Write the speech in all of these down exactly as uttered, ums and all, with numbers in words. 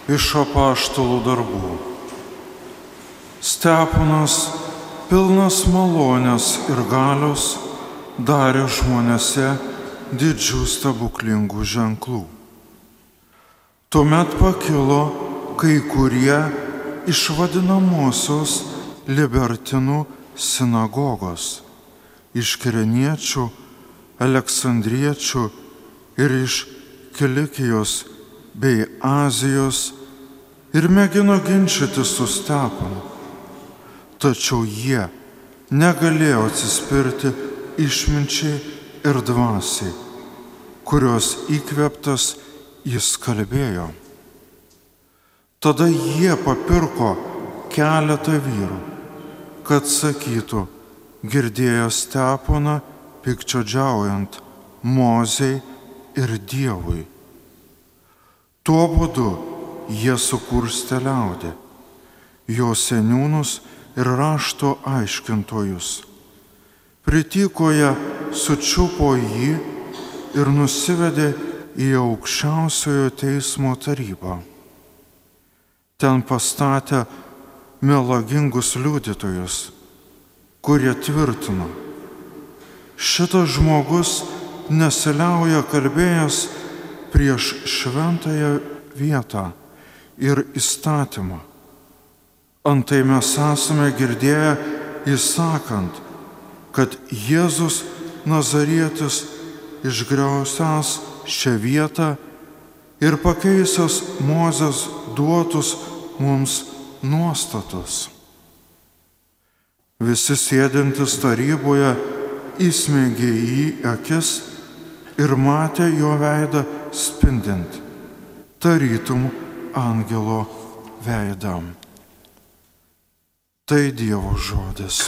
Iš apaštalų darbų. Steponas, pilnas malonės ir galios, darė žmonėse didžių stebuklingų ženklų. Tuomet pakilo kai kurie iš vadinamosios libertinų sinagogos, iš kireniečių, aleksandriečių ir iš Kilikijos bei Azijos ir mėgino ginčyti su Stepanu. Tačiau jie negalėjo atsispirti išminčiai ir dvasiai, kurios įkvėptas jis kalbėjo. Tada jie papirko keletą vyrų, kad sakytų, girdėjo Steponą piktžodžiaujant Mozei ir Dievui. Tuo būdu jie sukurstė liaudį, jo seniūnus ir rašto aiškintojus. Pritykoje sučiupo jį ir nusivedė į aukščiausiojo teismo tarybą. Ten pastatė melagingus liudytojus, kurie tvirtino, šitas žmogus nesiliauja kalbėjęs prieš šventąją vietą ir įstatymą. Antai mes esame girdėję įsakant, kad Jėzus Nazarietis išgriausęs šią vietą ir pakeisęs Mozės duotus mums nuostatus. Visi sėdintys taryboje įsmeigė į akis ir matė jo veidą spindint, tarytum angelo veidą. Tai Dievo žodis.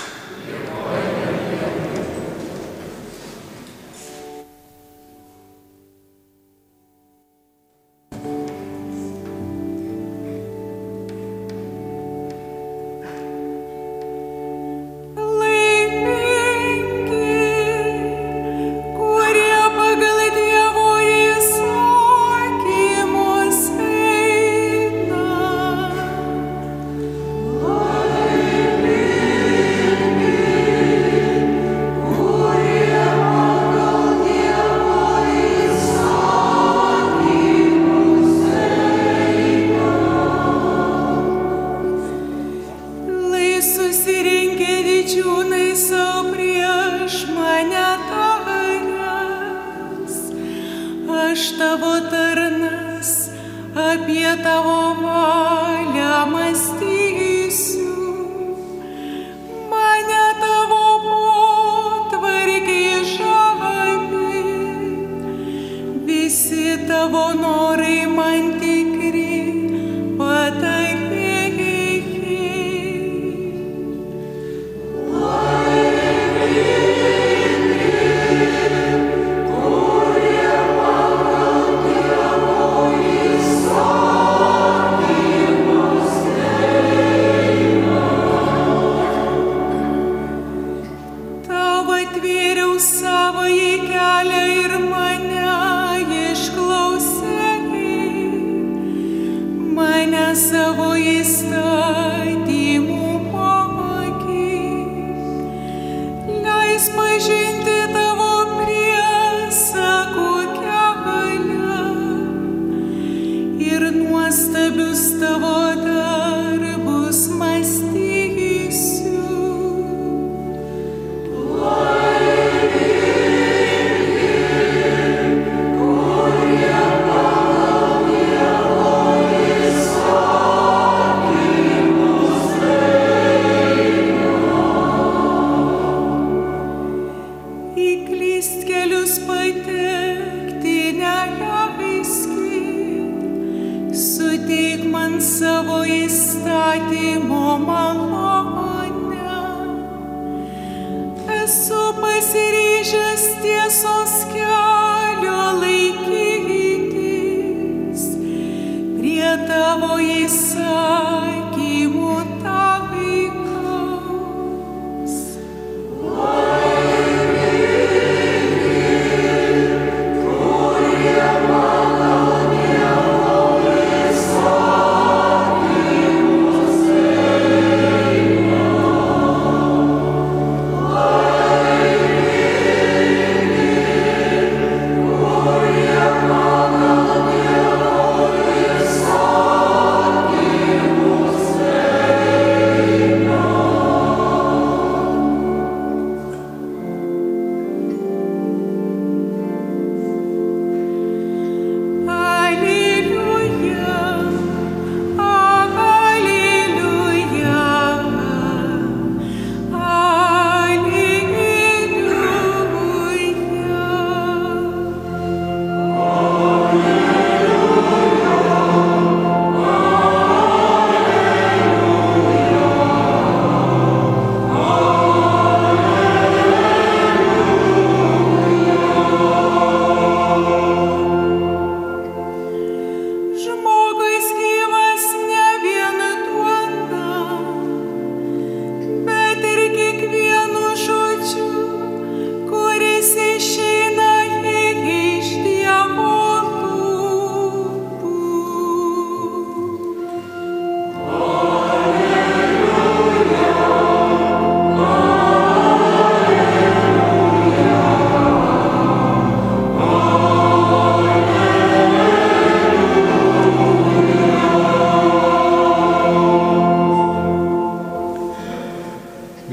Oh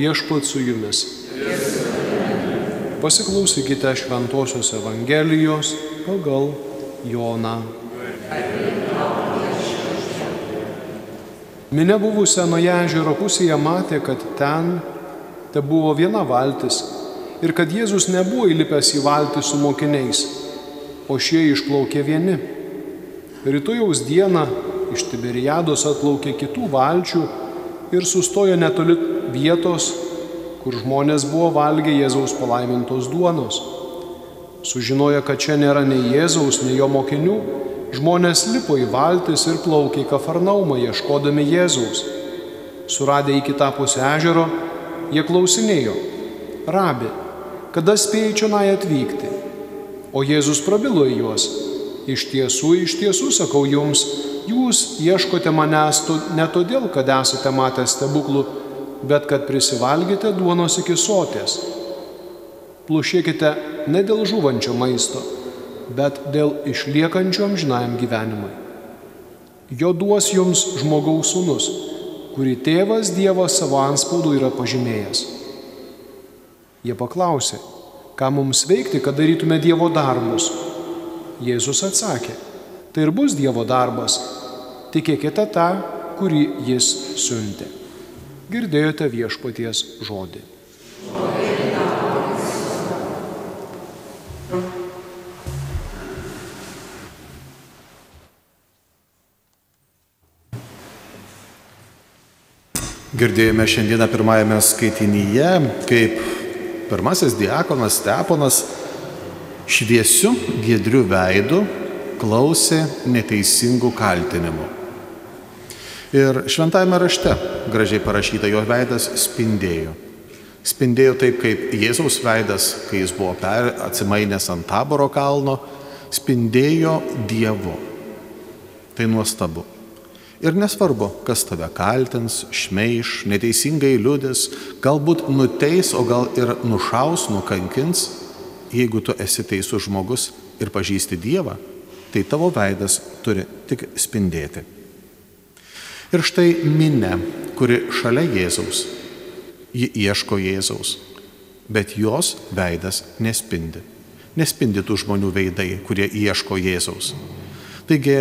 Viešpats su jumis. Pasiklausykite Šventosios Evangelijos pagal Joną. Minia buvusi anoje ežero pusėje matė, kad ten te buvo viena valtis ir kad Jėzus nebuvo įlipęs į valtį su mokiniais, o šie išplaukė vieni. Rytojaus dieną iš Tiberiados atplaukė kitų valčių ir sustojo netoli vietos, kur žmonės buvo valgę Jėzaus palaimintos duonos. Sužinoję, kad čia nėra nei Jėzaus, nei jo mokinių, žmonės lipo į valtis ir plaukė į Kafarnaumą, ieškodami Jėzaus. Suradę į kitą pusę ežero, jie klausinėjo: Rabi, kada spėjai čionai atvykti? O Jėzus prabilo į juos: Iš tiesų, iš tiesų, sakau jums, jūs ieškote manęs ne todėl, kad esate matę stebuklų, bet kad prisivalgėte duonos iki soties. Plušėkite ne dėl žūvančio maisto, bet dėl išliekančio amžinajam gyvenimui. Jo duos jums žmogaus sūnus, kurį tėvas Dievas savo antspaudu yra pažymėjęs. Jie paklausė: ką mums veikti, kad darytume Dievo darbus? Jėzus atsakė: tai ir bus Dievo darbas, tikėkite tą, kurį jis siuntė. Girdėjote viešpaties žodį. Girdėjome šiandieną pirmajame skaitinyje, kaip pirmasis diakonas Steponas šviesiu, giedriu veidu klausė neteisingų kaltinimų. Ir šventajame rašte gražiai parašyta, jo veidas spindėjo. Spindėjo taip, kaip Jėzaus veidas, kai jis buvo per, atsimainęs ant Taboro kalno, spindėjo Dievu. Tai nuostabu. Ir nesvarbu, kas tave kaltins, šmeiš, neteisingai liudys, galbūt nuteis, o gal ir nušaus, nukankins, jeigu tu esi teisus žmogus ir pažįsti Dievą, tai tavo veidas turi tik spindėti. Ir štai minia, kuri šalia Jėzaus, ji ieško Jėzaus, bet jos veidas nespindi. Nespindi tų žmonių veidai, kurie ieško Jėzaus. Taigi,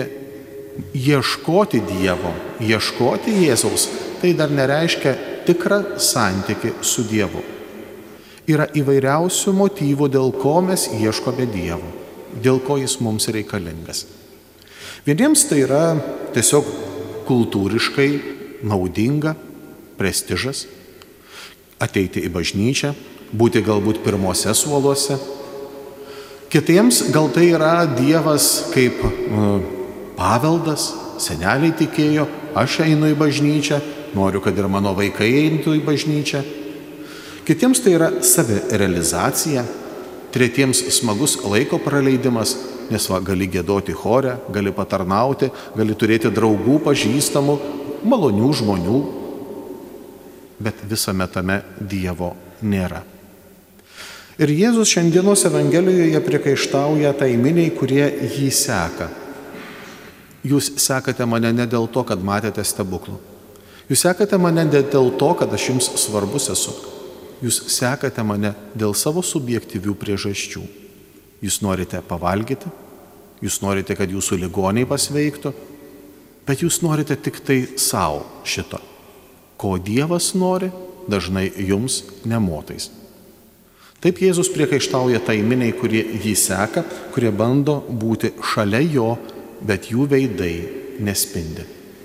ieškoti Dievo, ieškoti Jėzaus, tai dar nereiškia tikrą santykį su Dievu. Yra įvairiausių motyvų, dėl ko mes ieškome Dievo, dėl ko jis mums reikalingas. Vieniems tai yra tiesiog kultūriškai naudinga, prestižas, ateiti į bažnyčią, būti galbūt pirmose suoluose. Kitiems gal tai yra Dievas kaip uh, paveldas, seneliai tikėjo, aš einu į bažnyčią, noriu, kad ir mano vaikai eintų į bažnyčią. Kitiems tai yra savirealizacija, tretiems smagus laiko praleidimas, nes va, gali giedoti chore, gali patarnauti, gali turėti draugų, pažįstamų, malonių žmonių, bet visame tame Dievo nėra. Ir Jėzus šiandienos Evangelijoje priekaištauja tai miniai, kurie jį seka. Jūs sekate mane ne dėl to, kad matėte stebuklų. Jūs sekate mane ne dėl to, kad aš jums svarbus esu. Jūs sekate mane dėl savo subjektyvių priežasčių. Jūs norite pavalgyti, jūs norite, kad jūsų ligoniai pasveiktų, bet jūs norite tik tai savo šito. Ko Dievas nori, dažnai jums nemotais. Taip Jėzus priekaištauja tai miniai, kurie jį seka, kurie bando būti šalia jo, bet jų veidai nespindi.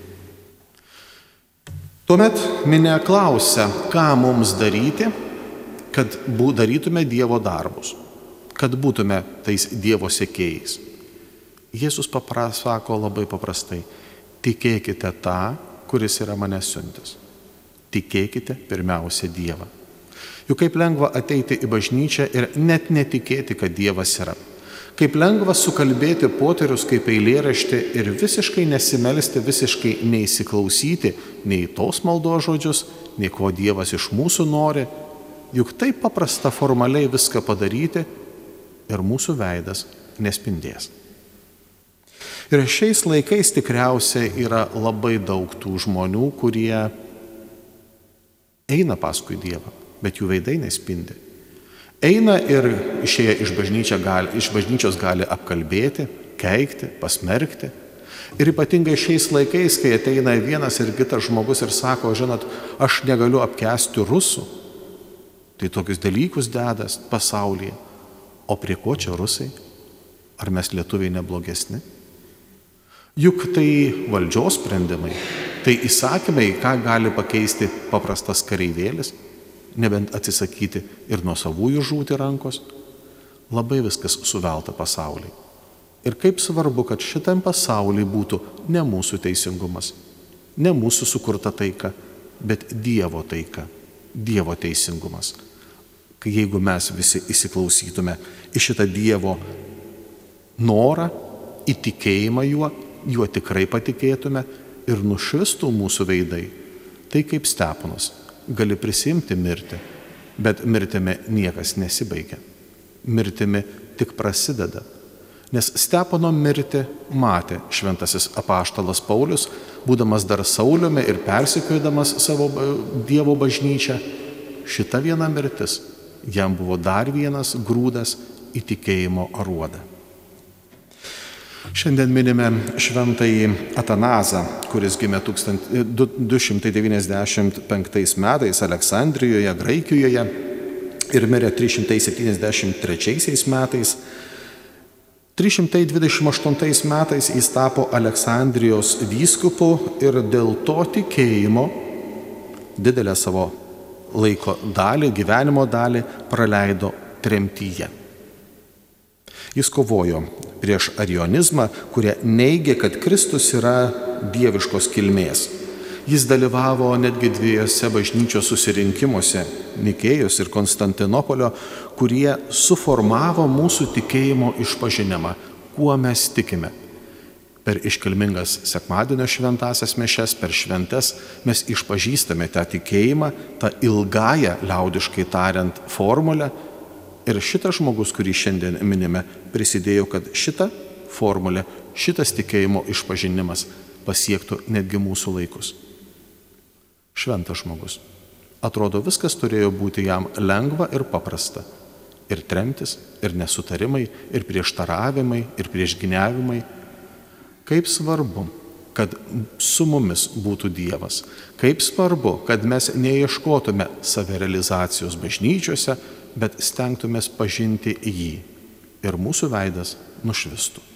Tuomet minia klausia, ką mums daryti, kad darytume Dievo darbus, kad būtume tais Dievo sekėjais. Jėzus sako labai paprastai: tikėkite tą, kuris yra mane siuntęs. Tikėkite pirmiausia Dievą. Juk kaip lengva ateiti į bažnyčią ir net netikėti, kad Dievas yra. Kaip lengva sukalbėti poterius kaip eilėraštį ir visiškai nesimelsti, visiškai neįsiklausyti nei tos maldos žodžius, nei ko Dievas iš mūsų nori. Juk taip paprasta formaliai viską padaryti ir mūsų veidas nespindės. Ir šiais laikais tikriausiai yra labai daug tų žmonių, kurie Eina paskui Dievą, bet jų veidai nespindi. Eina ir išėję iš, gali, iš bažnyčios gali apkalbėti, keikti, pasmerkti. Ir ypatingai šiais laikais, kai ateina vienas ir kitas žmogus ir sako, žinot, aš negaliu apkęsti rusų, tai tokius dalykus dedas pasaulyje. O prie ko čia rusai? Ar mes lietuviai neblogesni? Juk tai valdžios sprendimai, tai įsakymai, ką gali pakeisti paprastas kareivėlis, nebent atsisakyti ir nuo savųjų žūti rankos. Labai viskas suvelta pasauliai. Ir kaip svarbu, kad šitam pasauliui būtų ne mūsų teisingumas, ne mūsų sukurta taika, bet Dievo taika, Dievo teisingumas. Kai jeigu mes visi įsiklausytume į šitą Dievo norą, įtikėjimą juo, juo tikrai patikėtume ir nušvistų mūsų veidai, tai kaip Steponas, gali prisimti mirtį, bet mirtimi niekas nesibaigia. Mirtimi tik prasideda. Nes Stepono mirtį matė šventasis apaštalas Paulius, būdamas dar Sauliumi ir persekiodamas savo Dievo bažnyčią. Šita viena mirtis jam buvo dar vienas grūdas į tikėjimo aruodą. Šiandien minime šventąjį Atanazą, kuris gimė du šimtai devyniasdešimt penktais metais Aleksandrijoje, Graikijoje ir mirė trys šimtai septyniasdešimt trečiaisiais metais. trys šimtai dvidešimt aštuntais metais jis tapo Aleksandrijos vyskupu ir dėl to tikėjimo didelę savo laiko dalį, gyvenimo dalį praleido tremtyje. Jis kovojo prieš arionizmą, kurie neigė, kad Kristus yra dieviškos kilmės. Jis dalyvavo netgi dviejose bažnyčios susirinkimuose, Nikėjos ir Konstantinopolio, kurie suformavo mūsų tikėjimo išpažinimą, kuo mes tikime. Per iškilmingas sekmadienio šventasias mišias, per šventes mes išpažįstame tą tikėjimą, tą ilgąją, liaudiškai tariant, formulę. Ir šitas žmogus, kurį šiandien minime, prisidėjo, kad šita formulė, šitas tikėjimo išpažinimas pasiektų netgi mūsų laikus. Šventas žmogus. Atrodo, viskas turėjo būti jam lengva ir paprasta. Ir tremtis, ir nesutarimai, ir prieštaravimai, ir priešginiavimai. Kaip svarbu, kad su mumis būtų Dievas. Kaip svarbu, kad mes neieškotume savirealizacijos bažnyčiose, bet stengtumės pažinti jį ir mūsų veidas nušvistų.